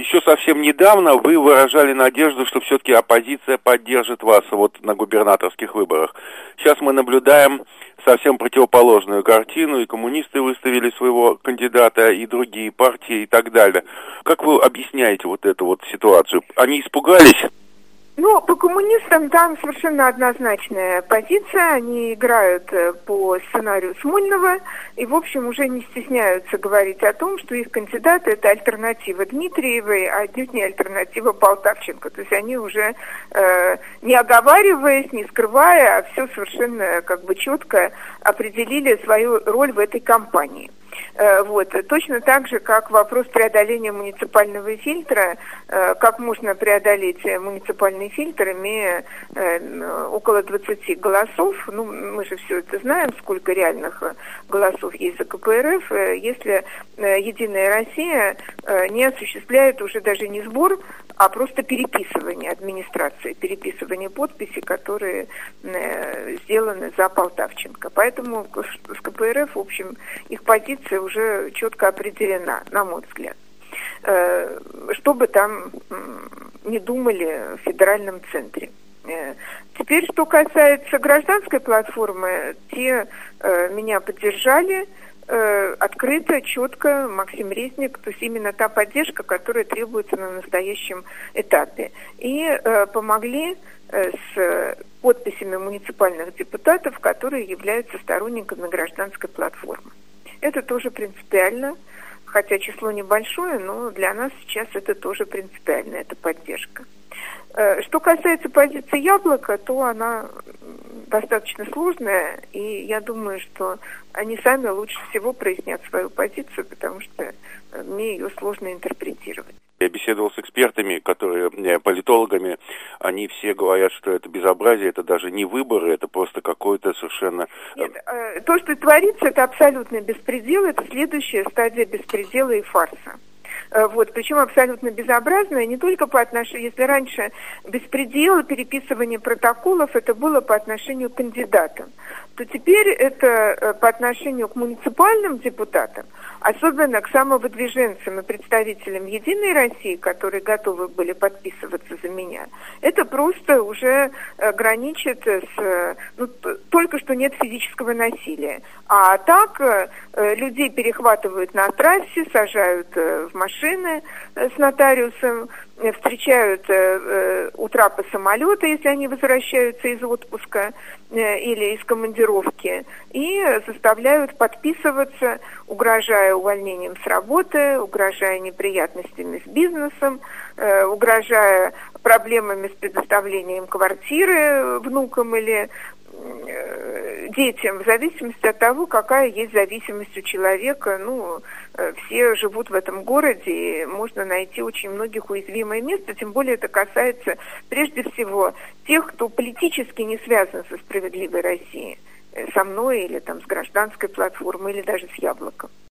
еще совсем недавно вы выражали надежду, что все-таки оппозиция поддержит вас вот на губернаторских выборах. Сейчас мы наблюдаем совсем противоположную картину, и коммунисты выставили своего кандидата, и другие партии, и так далее. Как вы объясняете вот эту вот ситуацию? Они испугались? Ну, по коммунистам там совершенно однозначная позиция. Они играют по сценарию Смольного и, в общем, уже не стесняются говорить о том, что их кандидат – это альтернатива Дмитриевой, а отнюдь не альтернатива Полтавченко. То есть они уже, не оговариваясь, не скрывая, а все совершенно как бы четко определили свою роль в этой кампании. Вот. Точно так же, как вопрос преодоления муниципального фильтра, как можно преодолеть муниципальный фильтр, имея около 20 голосов, ну, мы же все это знаем, сколько реальных голосов есть за КПРФ, если Единая Россия не осуществляет уже даже не сбор, а просто переписывание администрации, переписывание подписей, которые сделаны за Полтавченко. Поэтому с КПРФ, в общем, их позиция уже четко определена, на мой взгляд. Что бы там не думали в федеральном центре. Теперь, что касается гражданской платформы, те меня поддержали открыто, четко, Максим Резник, то есть именно та поддержка, которая требуется на настоящем этапе. И помогли с подписями муниципальных депутатов, которые являются сторонниками гражданской платформы. Это тоже принципиально, хотя число небольшое, но для нас сейчас это тоже принципиально, это поддержка. Что касается позиции «Яблока», то она достаточно сложная, и я думаю, что они сами лучше всего прояснят свою позицию, потому что мне ее сложно интерпретировать. Я беседовал с экспертами, политологами, они все говорят, что это безобразие, это даже не выборы, это просто какое-то совершенно... Нет, то, что творится, это абсолютный беспредел, это следующая стадия беспредела и фарса. Вот, причем абсолютно безобразное, не только по отношению, если раньше беспредел, переписывание протоколов, это было по отношению к кандидатам, то теперь это по отношению к муниципальным депутатам, особенно к самовыдвиженцам и представителям Единой России, которые готовы были подписываться за меня, это просто уже граничит с... Ну, только что нет физического насилия. А так людей перехватывают на трассе, сажают в машины с нотариусом, встречают у трапа самолета, если они возвращаются из отпуска или из командировки, и заставляют подписываться, угрожая увольнением с работы, угрожая неприятностями с бизнесом, угрожая проблемами с предоставлением квартиры внукам или детям, в зависимости от того, какая есть зависимость у человека. Ну, все живут в этом городе, и можно найти очень многих уязвимое место, тем более это касается прежде всего тех, кто политически не связан со «Справедливой Россией», со мной или там с гражданской платформой, или даже с «Яблоком».